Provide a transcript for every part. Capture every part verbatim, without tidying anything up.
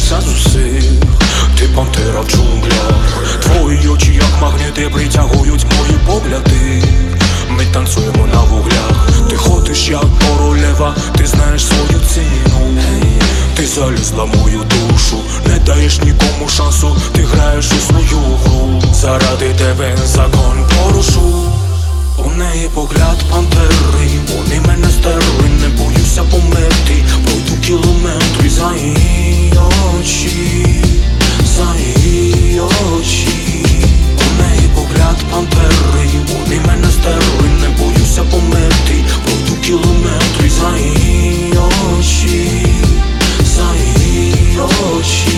серця з усіх. Ти пантера в джунглях, твої очі, як магніти, притягують мої погляди. Ми танцюємо на вуглях, ти ходиш як королева, ти знаєш свою ціну. Ти залізла в мою душу, не даєш нікому шансу, ти граєш у свою гру. Заради тебе закон порушу. У неї погляд пантери, вони мене стерли, не боюся померти. Пройду кілометри за її очі, за її очі. У неї погляд пантери, вони мене стерли, не боюся померти. Пройду кілометри за її очі, за її очі.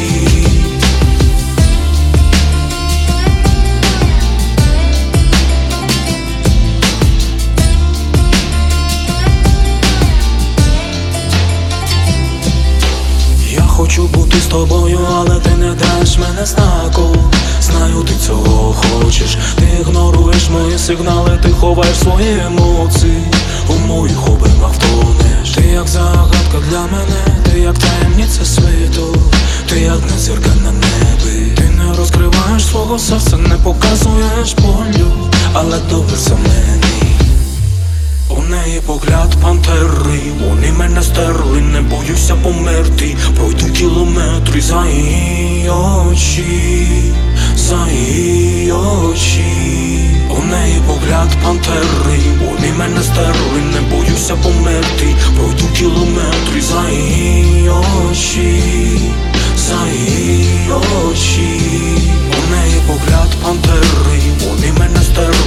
Хочу бути з тобою, але ти не даєш мене знаку. Знаю, ти цього хочеш, ти ігноруєш мої сигнали, ти ховаєш свої емоції, у моїх обіймах втонеш. Ти як загадка для мене, ти як таємниця світу, ти як не зірка на небі. Ти не розкриваєш свого серця, не показуєш болю, але довірся мені. У неї погляд пантери, вони мене стерли, не боюся померти. Пройду кілометри за її очі, за її очі. У неї погляд пантери, вони мене стерли, не боюся померти. Пройду кілометри за її очі, за її очі. У неї погляд пантери, вони мене стерли.